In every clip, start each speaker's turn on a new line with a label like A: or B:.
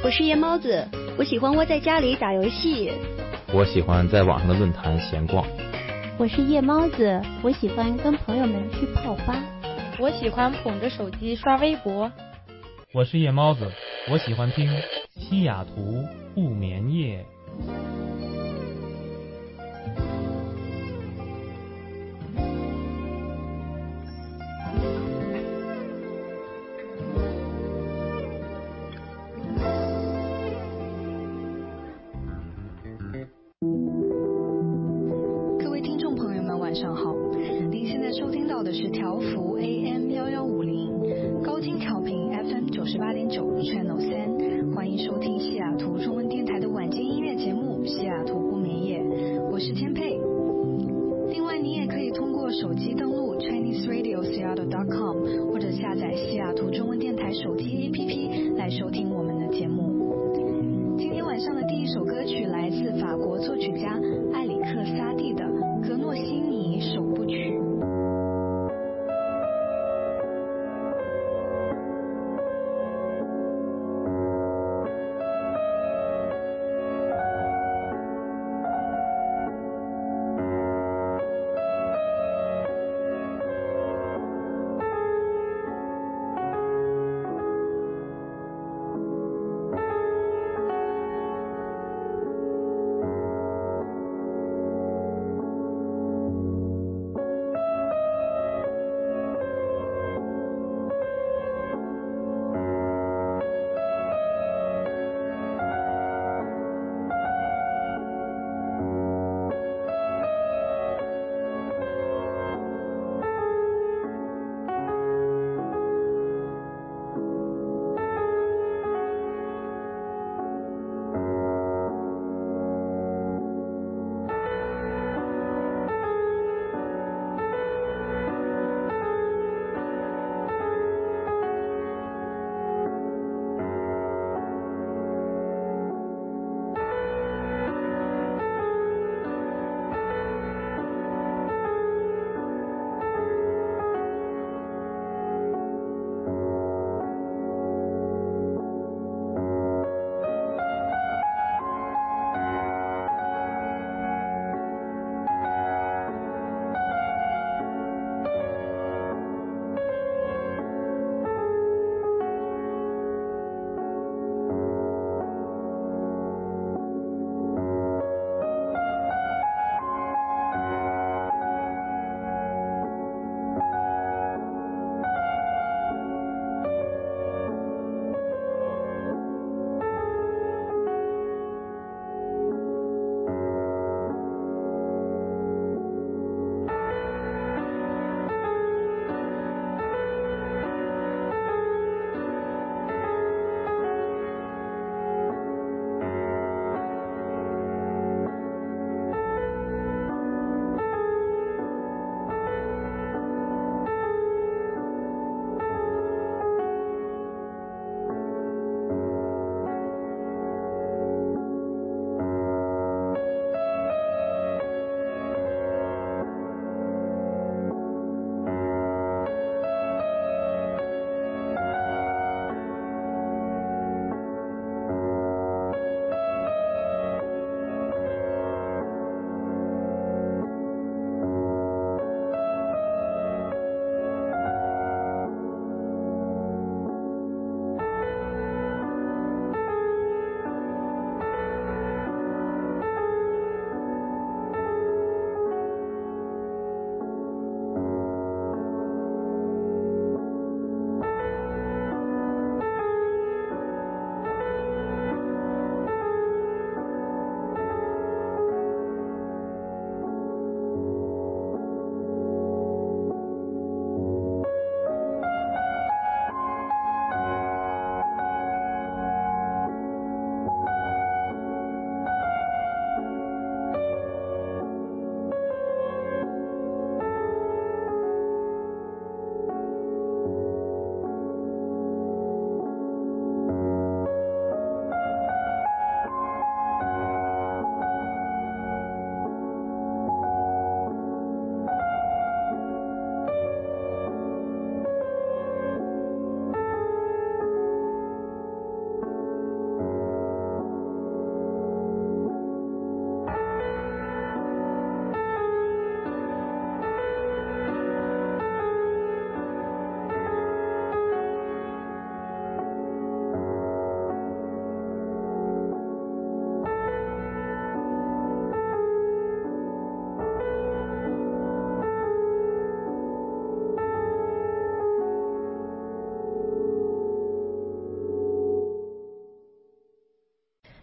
A: 我是夜猫子，我喜欢窝在家里打游戏。
B: 我喜欢在网上的论坛闲逛。
C: 我是夜猫子，我喜欢跟朋友们去泡吧。
D: 我喜欢捧着手机刷微博。
E: 我是夜猫子，我喜欢听西雅图不眠夜。
F: 各位听众朋友们晚上好，您现在收听到的是调幅 AM1150 高精调频 FM 98.9 Channel 3，欢迎收听西雅图中文电台的晚间音乐节目西雅图不眠夜，我是天佩。另外你也可以通过手机登录 ChineseRadioSeattle.com 或者下载西雅图中文电台手机 APP 来收听我们的节目。今天晚上的第一首歌曲来自法国作曲家埃里克萨蒂的《格诺西尼首部曲》。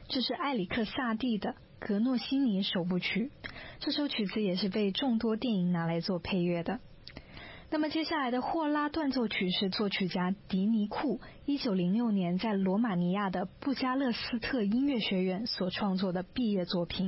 F: 这是埃里克萨蒂的格诺西尼首部曲，这首曲子也是被众多电影拿来做配乐的。那么接下来的霍拉断奏曲是作曲家迪尼库1906年在罗马尼亚的布加勒斯特音乐学院所创作的毕业作品。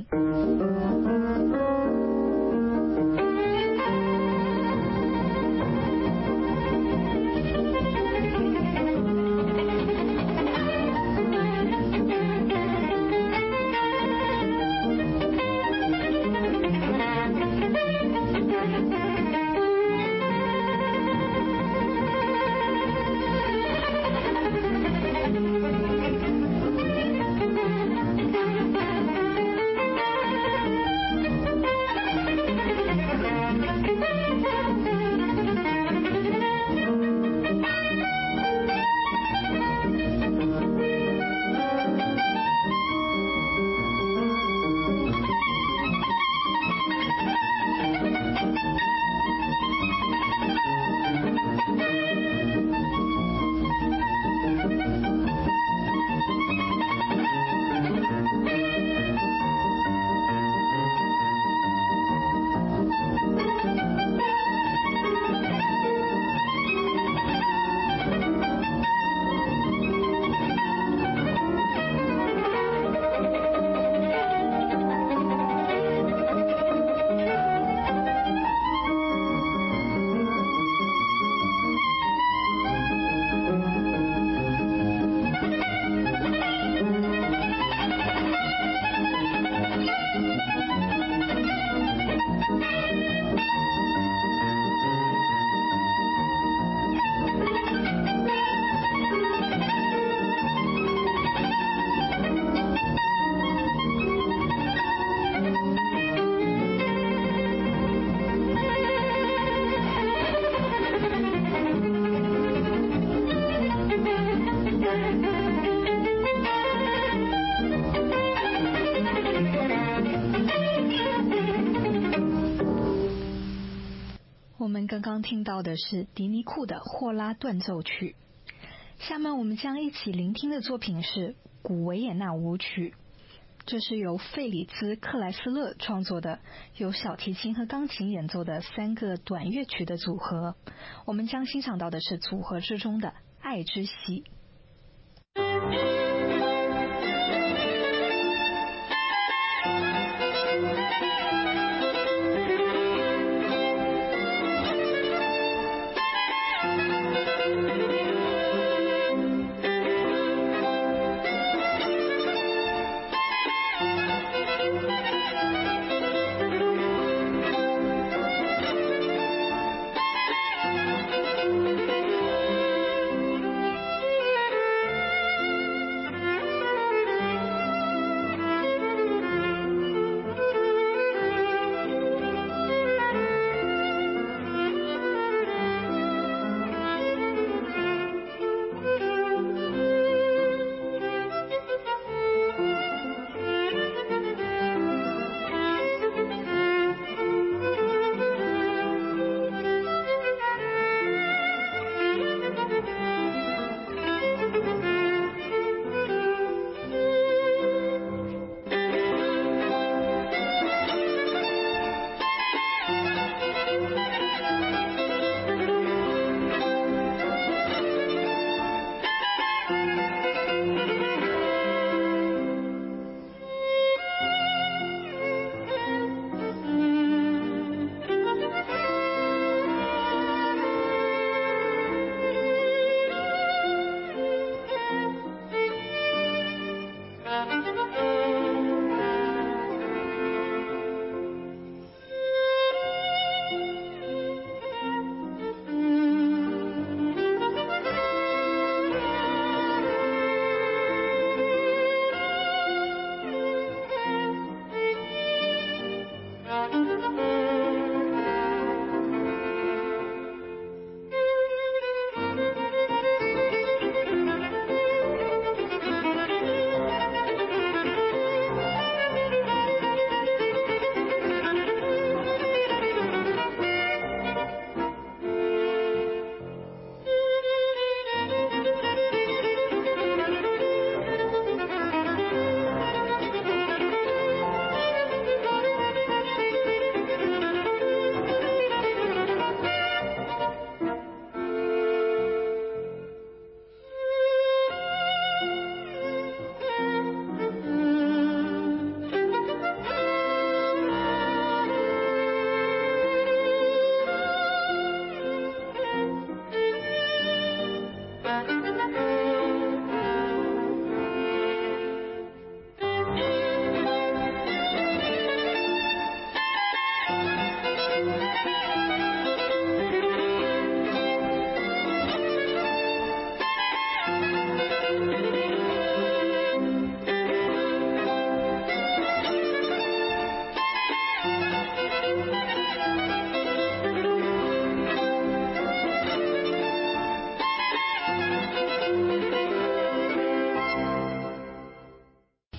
F: 我们刚刚听到的是迪尼库的霍拉断奏曲，下面我们将一起聆听的作品是古维也纳舞曲，这是由费里兹·克莱斯勒创作的，由小提琴和钢琴演奏的3个短乐曲的组合。我们将欣赏到的是组合之中的爱之喜。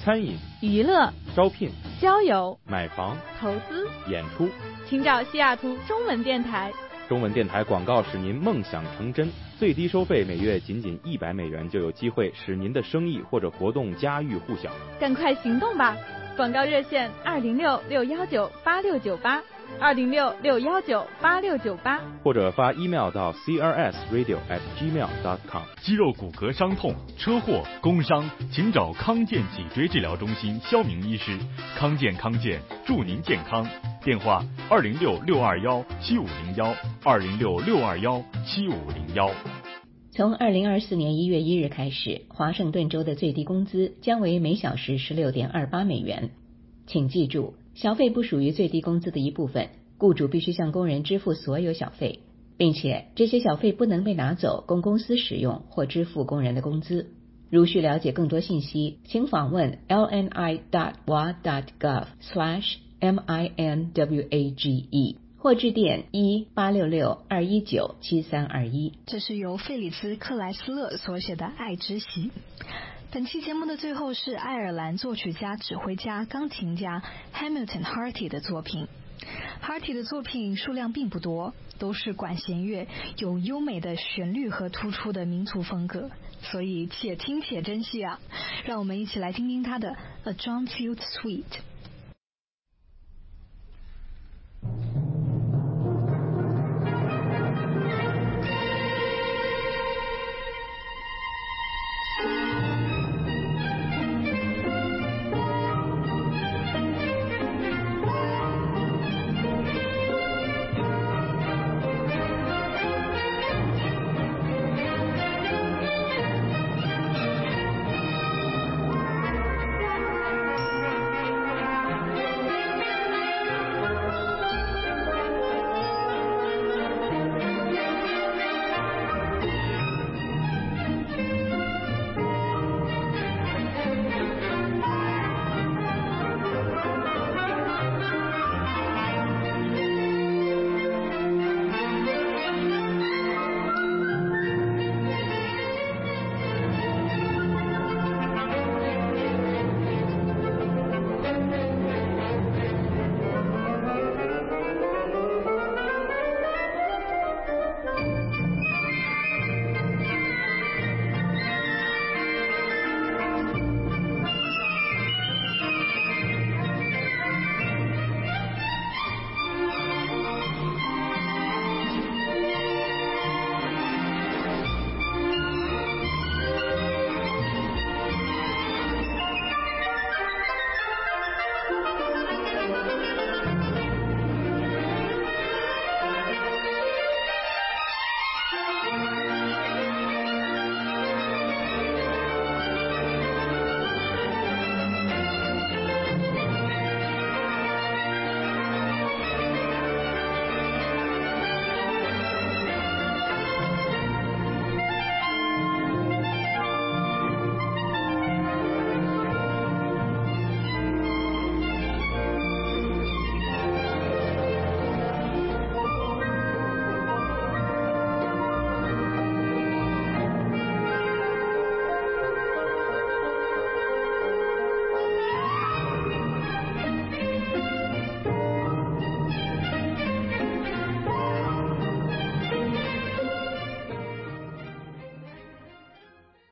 B: 餐饮、
D: 娱乐、
B: 招聘、
D: 交友、
B: 买房、
D: 投资、
B: 演出，
D: 请找西雅图中文电台。
B: 中文电台广告使您梦想成真，最低收费每月仅$100就有机会使您的生意或者活动家喻户晓。
D: 赶快行动吧！广告热线206-619-8698，206-619-8698，
B: 或者发 email 到 crsradio@gmail.com。
G: 肌肉骨骼伤痛、车祸、工伤，请找康健脊椎治疗中心肖明医师。康健祝您健康。电话206-621-7501，206-621-7501。
H: 从2024年1月1日开始，华盛顿州的最低工资将为每小时$16.28。请记住，小费不属于最低工资的一部分，雇主必须向工人支付所有小费，并且这些小费不能被拿走供公司使用或支付工人的工资。如需了解更多信息，请访问 lni.wa.gov/minwage 或致电1-866-219-7321。
F: 这是由费里斯·克莱斯勒所写的《爱之息》。本期节目的最后是爱尔兰作曲家、指挥家、钢琴家 Hamilton Harty 的作品。Harty 的作品数量并不多，都是管弦乐，有优美的旋律和突出的民族风格，所以且听且珍惜啊！让我们一起来听听他的《A Drum Filled Suite》。